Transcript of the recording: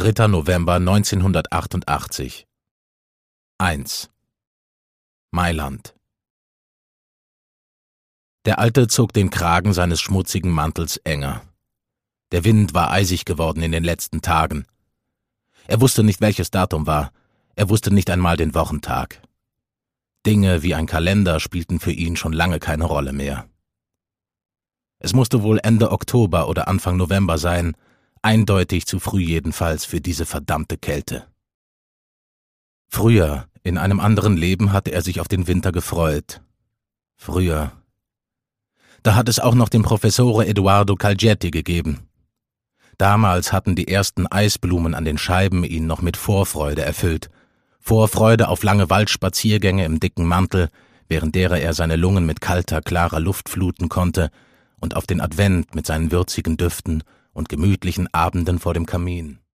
3. November 1988. 1. Mailand. Der Alte zog den Kragen seines schmutzigen Mantels enger. Der Wind war eisig geworden in den letzten Tagen. Er wusste nicht, welches Datum war. Er wusste nicht einmal den Wochentag. Dinge wie ein Kalender spielten für ihn schon lange keine Rolle mehr. Es musste wohl Ende Oktober oder Anfang November sein, eindeutig zu früh jedenfalls für diese verdammte Kälte. Früher, in einem anderen Leben, hatte er sich auf den Winter gefreut. Früher. Da hat es auch noch den Professore Eduardo Calgetti gegeben. Damals hatten die ersten Eisblumen an den Scheiben ihn noch mit Vorfreude erfüllt. Vorfreude auf lange Waldspaziergänge im dicken Mantel, während derer er seine Lungen mit kalter, klarer Luft fluten konnte, und auf den Advent mit seinen würzigen Düften und gemütlichen Abenden vor dem Kamin.